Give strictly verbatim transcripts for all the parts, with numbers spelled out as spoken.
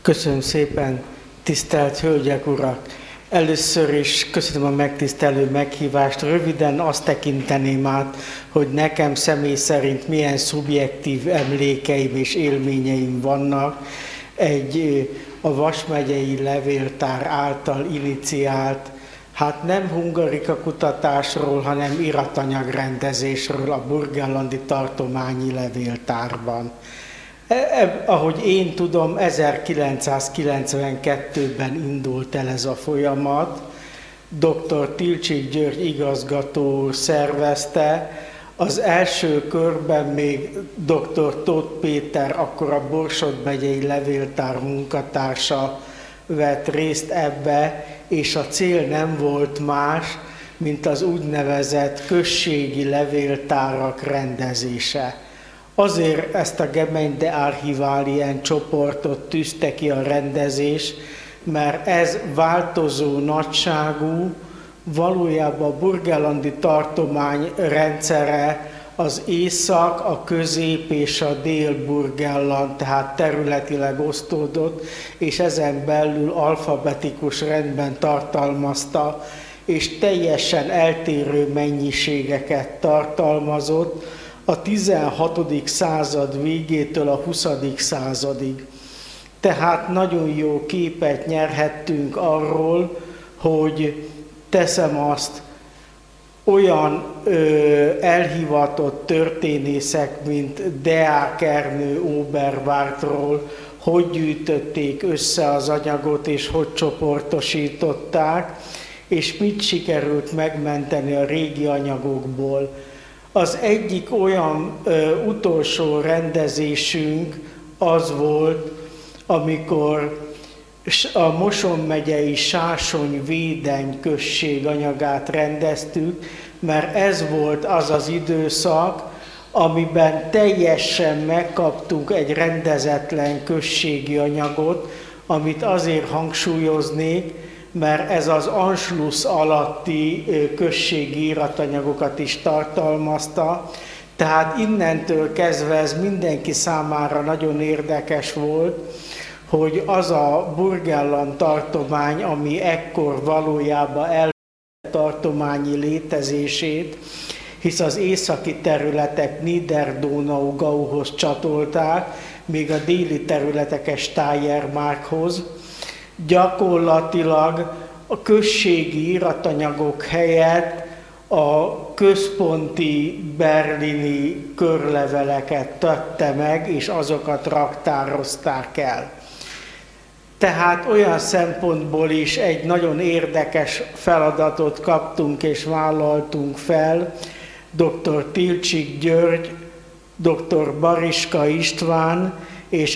Köszönöm szépen, tisztelt hölgyek, urak! Először is köszönöm a megtisztelő meghívást. Röviden azt tekinteném át, hogy nekem személy szerint milyen szubjektív emlékeim és élményeim vannak egy a Vas megyei levéltár által iniciált, hát nem hungarika kutatásról, hanem iratanyagrendezésről a burgenlandi tartományi levéltárban. E, ahogy én tudom, ezerkilencszázkilencvenkettőben indult el ez a folyamat. doktor Tilcsik György igazgató úr szervezte. Az első körben még doktor Tóth Péter, akkor a Borsod megyei levéltár munkatársa vett részt ebbe, és a cél nem volt más, mint az úgynevezett községi levéltárak rendezése. Azért ezt a Gemeindearchivalien csoportot tűzte ki a rendezés, mert ez változó nagyságú, valójában a burgenlandi tartomány rendszere az észak, a közép és a dél-Burgenland, tehát területileg osztódott, és ezen belül alfabetikus rendben tartalmazta, és teljesen eltérő mennyiségeket tartalmazott, a tizenhatodik század végétől a huszadik századig. Tehát nagyon jó képet nyerhettünk arról, hogy teszem azt, olyan ö, elhivatott történészek, mint Deák Ernő Oberwártról, hogy gyűjtötték össze az anyagot és hogy csoportosították, és mit sikerült megmenteni a régi anyagokból. Az egyik olyan ö, utolsó rendezésünk az volt, amikor a Moson megyei Sásony-Védeny község anyagát rendeztük, mert ez volt az az időszak, amiben teljesen megkaptunk egy rendezetlen községi anyagot, amit azért hangsúlyoznék, mert ez az Anschluss alatti községi iratanyagokat is tartalmazta, tehát innentől kezdve ez mindenki számára nagyon érdekes volt, hogy az a Burgenland tartomány, ami ekkor valójában el tartományi létezését, hisz az északi területek Niederdonau-Gauhoz csatolták, még a déli területek Steiermarkhoz, gyakorlatilag a községi iratanyagok helyett a központi berlini körleveleket tette meg, és azokat raktározták el. Tehát olyan szempontból is egy nagyon érdekes feladatot kaptunk és vállaltunk fel. doktor Tilcsik György, doktor Bariska István, és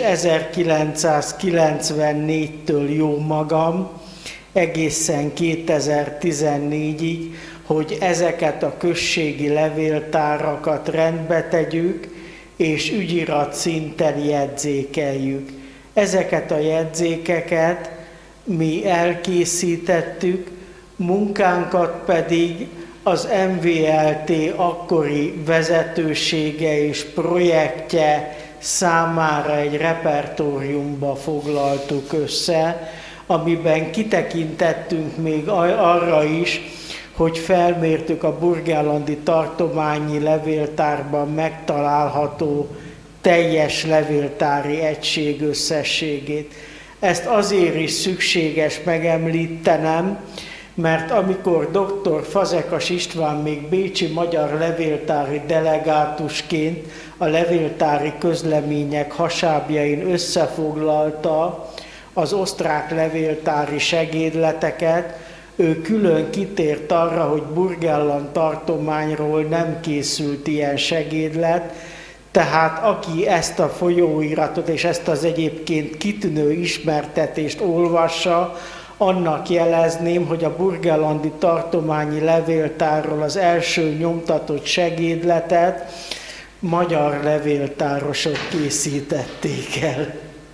ezerkilencszázkilencvennégytől jó magam, egészen kétezer-tizennégyig, hogy ezeket a községi levéltárakat rendbe tegyük, és ügyirat szinten jegyzékeljük. Ezeket a jegyzékeket mi elkészítettük, munkánkat pedig az em vé el té akkori vezetősége és projektje számára egy repertóriumba foglaltuk össze, amiben kitekintettünk még arra is, hogy felmértük a burgenlandi tartományi levéltárban megtalálható teljes levéltári egység összességét. Ezt azért is szükséges megemlítenem, mert amikor doktor Fazekas István még bécsi magyar levéltári delegátusként a levéltári közlemények hasábjain összefoglalta az osztrák levéltári segédleteket, ő külön kitért arra, hogy Burgenland tartományról nem készült ilyen segédlet, tehát aki ezt a folyóiratot és ezt az egyébként kitűnő ismertetést olvassa, annak jelezném, hogy a burgenlandi tartományi levéltárról az első nyomtatott segédletet magyar levéltárosok készítették el.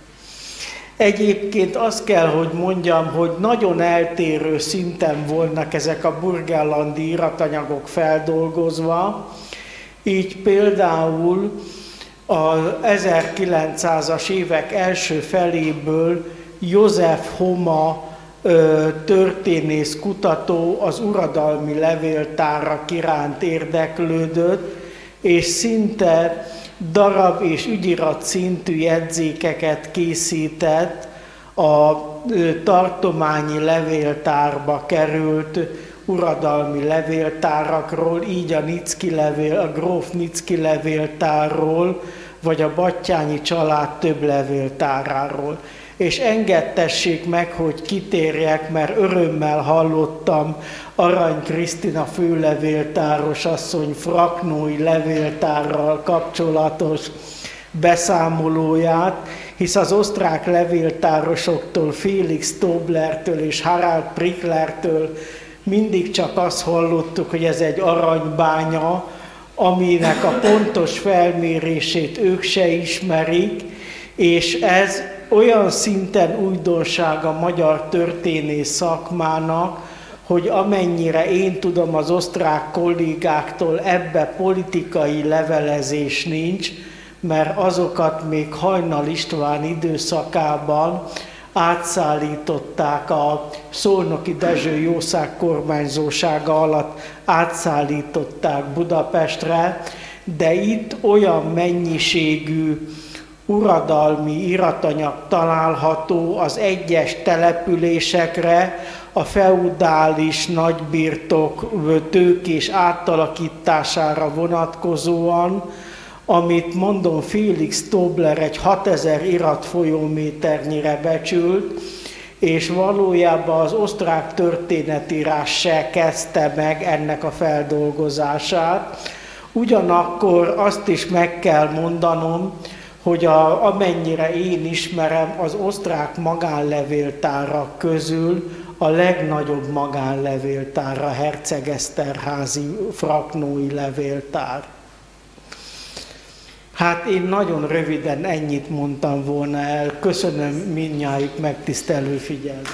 Egyébként azt kell, hogy mondjam, hogy nagyon eltérő szinten voltak ezek a burgenlandi iratanyagok feldolgozva, így például az ezerkilencszázas évek első feléből József Homa történész kutató az uradalmi levéltárak iránt érdeklődött, és szinte darab és ügyirat szintű jegyzékeket készített a tartományi levéltárba került uradalmi levéltárakról, így a, Nicki levél, a gróf Nicki levéltárról, vagy a Battyányi család több levéltáráról. És engedtessék meg, hogy kitérjek, mert örömmel hallottam Arany Krisztina főlevéltáros asszony fraknói levéltárral kapcsolatos beszámolóját, hisz az osztrák levéltárosoktól, Felix Toblertől és Harald Pricklertől mindig csak azt hallottuk, hogy ez egy aranybánya, aminek a pontos felmérését ők se ismerik, és ez olyan szinten újdonság a magyar történész szakmának, hogy amennyire én tudom az osztrák kollégáktól, ebbe politikai levelezés nincs, mert azokat még Hajnal István időszakában átszállították a Szolnoki Dezső jószág kormányzósága alatt, átszállították Budapestre, de itt olyan mennyiségű uradalmi iratanyag található az egyes településekre, a feudális nagybirtok tőkés átalakítására vonatkozóan, amit mondom Felix Tobler egy hatezer iratfolyóméternyire becsült, és valójában az osztrák történetírás se kezdte meg ennek a feldolgozását. Ugyanakkor azt is meg kell mondanom, hogy a, amennyire én ismerem, az osztrák magánlevéltárak közül a legnagyobb magánlevéltár a Herceg Eszterházy fraknói levéltár. Hát én nagyon röviden ennyit mondtam volna el. Köszönöm mindnyájuk megtisztelő figyelmet.